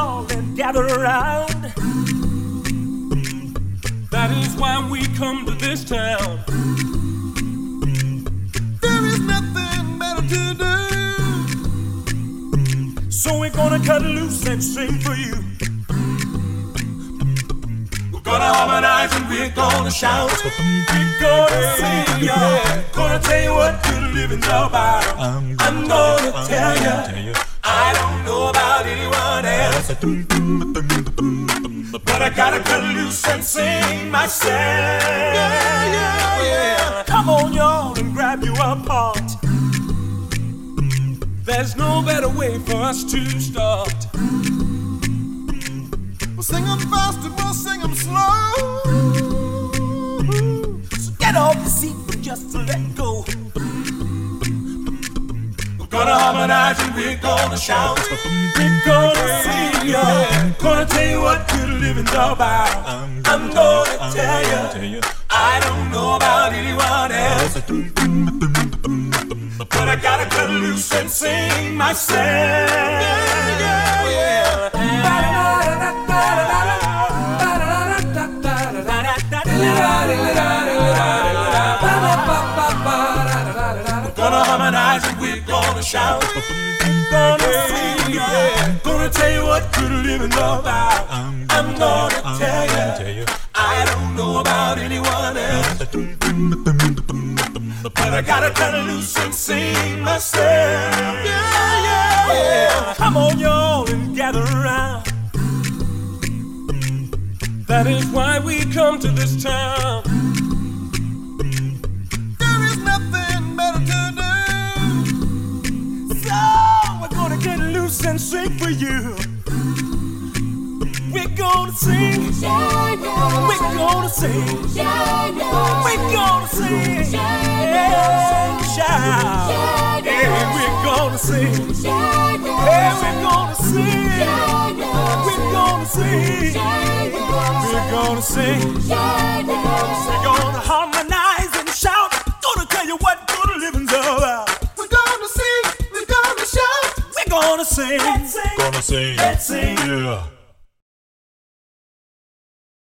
y'all and gather around. That is why we come to this town. There is nothing better to do. So we're gonna cut loose and sing for you. We're gonna harmonize and we're gonna shout. We're gonna sing, y'all. Gonna tell you what good living's about. I'm gonna tell you, I don't know about anyone else, but I gotta cut loose and sing myself. Yeah, yeah, yeah. Come on, y'all, and grab you a part. There's no better way for us to start. We'll sing them fast and we'll sing them slow. So get off the seat and just let go. We're gonna harmonize and we're gonna shout. We're gonna sing, yeah. Gonna tell you what good living's about. I'm gonna tell you, I don't know about anyone else, but I gotta cut loose and sing myself. Yeah, yeah, yeah. We're gonna harmonize and we're gonna shout. We're gonna sing, yeah. Gonna tell you what good living's about. I'm gonna tell you, I don't know about anyone else, but I gotta cut loose and sing myself. Yeah, yeah, yeah. Come on, y'all, and gather around. That is why we come to this town. There is nothing better to do. So we're gonna get loose and sing for you. We're gonna sing, yeah, yeah. We're gonna sing, yeah, yeah. We're gonna sing, yeah, yeah. Shout, yeah, yeah. We're gonna sing, yeah, yeah. We're gonna sing, yeah, yeah. We're gonna sing, yeah, yeah. We're gonna sing, yeah, yeah. We're gonna harmonize and shout. Gonna tell you what good living's about. We're gonna sing, we're gonna shout. We're gonna sing, let's sing, Gonna sing, let's sing. yeah.